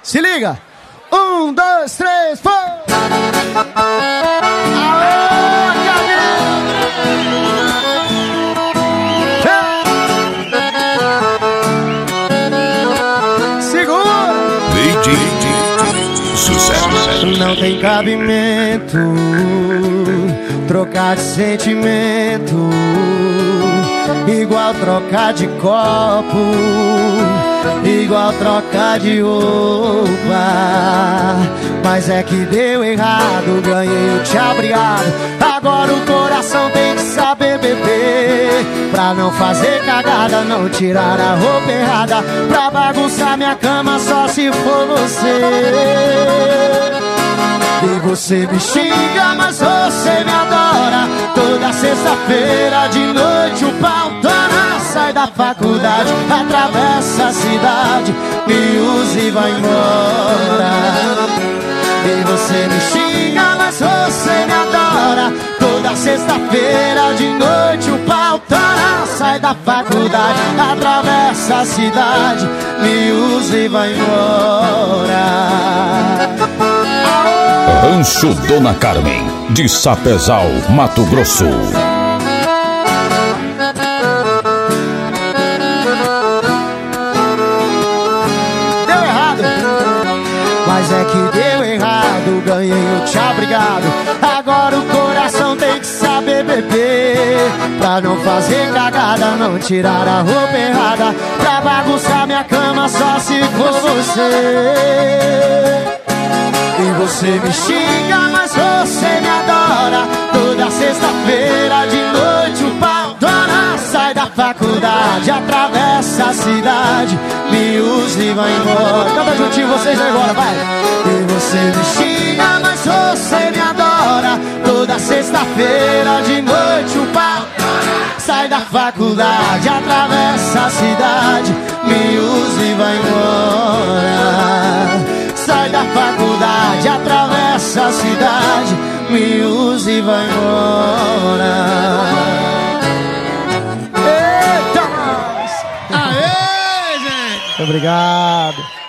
Se liga! 1, 2, 3, foi! Aô, segura! Sucesso. Não tem cabimento trocar de sentimento, igual trocar de copo, igual trocar de roupa. Mas é que deu errado, ganhei o tchau, obrigado. Agora o coração tem que saber beber, pra não fazer cagada, não tirar a roupa errada, pra bagunçar minha cama só se for você. E você me xinga, mas você me adora. Toda sexta-feira de noite o pau tora. Sai da faculdade, atravessa a cidade, me usa e vai embora. E você me xinga, mas você me adora. Toda sexta-feira de noite o pau tora. Sai da faculdade, atravessa a cidade, me usa e vai embora. Rancho Dona Carmen, de Sapezal, Mato Grosso. Deu errado, mas é que deu errado. Ganhei o tchau, obrigado. Agora o coração tem que saber beber, pra não fazer cagada, não tirar a roupa errada, pra bagunçar minha cama só se for você. E você me xinga, mas você me adora. Toda sexta-feira de noite o pau tora. Sai da faculdade, atravessa a cidade, me usa e vai embora. Canta juntinho vocês agora, vai. E você me xinga, mas você me adora. Toda sexta-feira de noite o pau tora. Sai da faculdade, atravessa a cidade, me usa e vai embora. Sai da faculdade, atravessa a cidade, me usa e vai embora. Eita! Aê, gente! Obrigado.